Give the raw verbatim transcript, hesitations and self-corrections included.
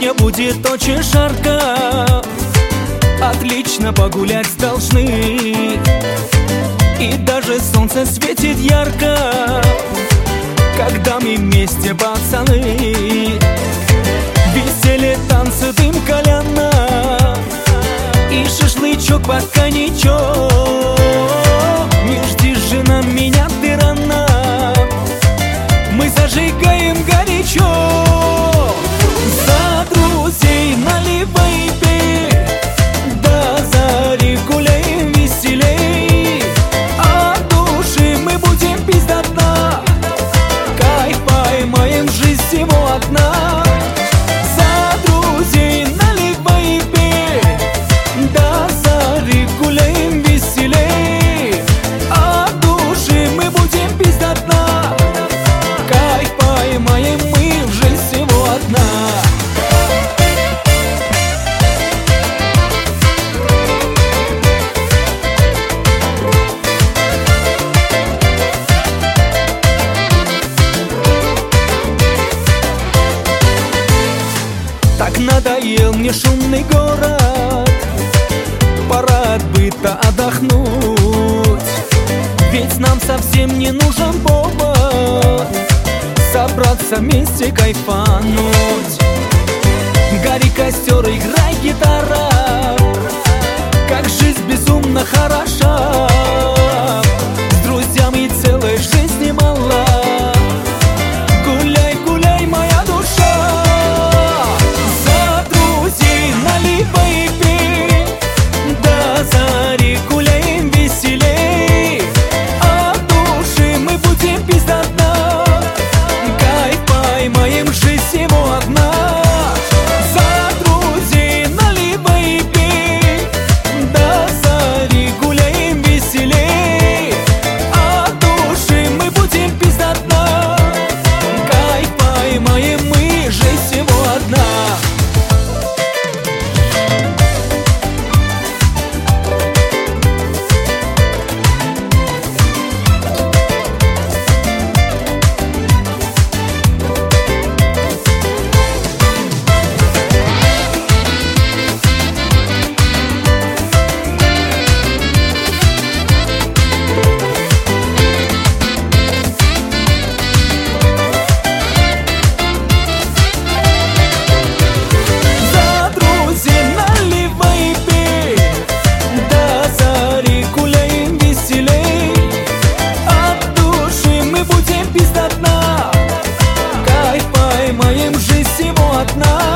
Сегодня будет очень жарко, отлично погулять должны. И даже солнце светит ярко, когда мы вместе, пацаны. Веселье, танцы, дым, кальяна и шашлычок под коньячок. Не жди, жена, меня ты рано, мы зажигаем горячо. За друзей наливай, пей, до зари гуляем веселей. От души мы будем пить до дна, кайф поймаем, жизнь всего одна. За друзей наливай, пей, до зари гуляем веселей. От души мы будем пить до дна, кайф поймаем, мы в жизнь всего одна. Так надоел мне шумный город, пора от быта отдохнуть. Ведь нам совсем не нужен повод собраться вместе, кайфануть. Гори костер, играй гитара, как жизнь безумно хороша. С друзьями целой жизни мало, гуляй, гуляй, моя душа. За друзей наливай, пей, до зари гуляем веселей. От души мы будем пить до дна, кайф поймаем, жизнь всего одна. За друзей наливай, пей, до зари гуляем веселей. От души мы будем пить до дна, кайф поймаем, мы жизнь всего одна. Кайф поймаем, жизнь всего одна.